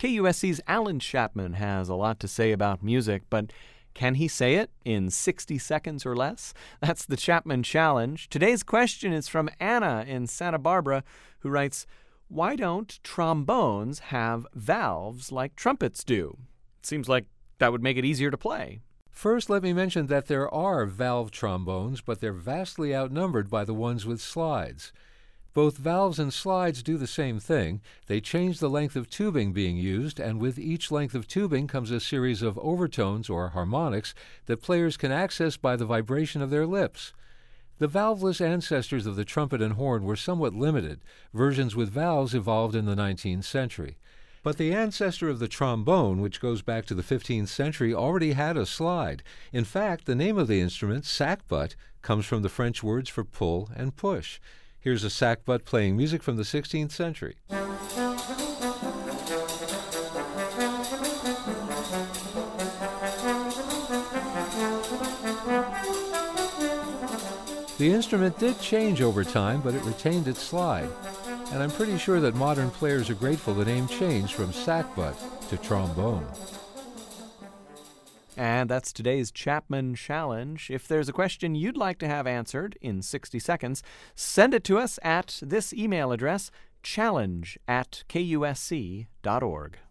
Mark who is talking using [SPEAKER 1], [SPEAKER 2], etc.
[SPEAKER 1] KUSC's Alan Chapman has a lot to say about music, but can he say it in 60 seconds or less? That's the Chapman Challenge. Today's question is from Anna in Santa Barbara, who writes, "Why don't trombones have valves like trumpets do? It seems like that would make it easier to play."
[SPEAKER 2] First, let me mention that there are valve trombones, but they're vastly outnumbered by the ones with slides. Both valves and slides do the same thing. They change the length of tubing being used, and with each length of tubing comes a series of overtones or harmonics that players can access by the vibration of their lips. The valveless ancestors of the trumpet and horn were somewhat limited. Versions with valves evolved in the 19th century. But the ancestor of the trombone, which goes back to the 15th century, already had a slide. In fact, the name of the instrument, sackbut, comes from the French words for pull and push. Here's a sackbut playing music from the 16th century. The instrument did change over time, but it retained its slide. And I'm pretty sure that modern players are grateful the name changed from sackbut to trombone.
[SPEAKER 1] And that's today's Chapman Challenge. If there's a question you'd like to have answered in 60 seconds, send it to us at this email address, challenge@kusc.org.